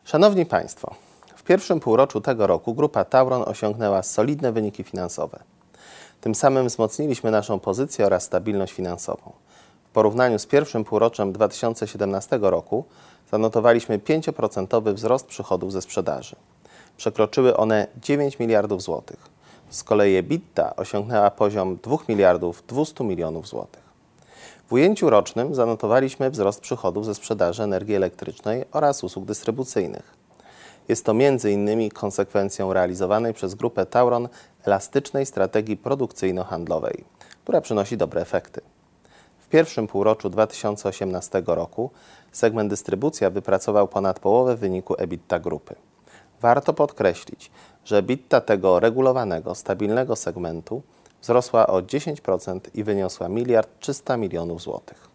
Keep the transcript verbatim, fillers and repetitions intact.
Szanowni Państwo, w pierwszym półroczu tego roku Grupa Tauron osiągnęła solidne wyniki finansowe. Tym samym wzmocniliśmy naszą pozycję oraz stabilność finansową. W porównaniu z pierwszym półroczem dwa tysiące siedemnastego roku zanotowaliśmy pięcioprocentowy wzrost przychodów ze sprzedaży. Przekroczyły one dziewięć miliardów złotych. Z kolei EBITDA osiągnęła poziom dwóch miliardów dwieście milionów złotych. W ujęciu rocznym zanotowaliśmy wzrost przychodów ze sprzedaży energii elektrycznej oraz usług dystrybucyjnych. Jest to między innymi konsekwencją realizowanej przez Grupę Tauron elastycznej strategii produkcyjno-handlowej, która przynosi dobre efekty. W pierwszym półroczu dwa tysiące osiemnastego roku segment dystrybucja wypracował ponad połowę wyniku EBITDA grupy. Warto podkreślić, że EBITDA tego regulowanego, stabilnego segmentu wzrosła o dziesięć procent i wyniosła miliard trzysta milionów złotych.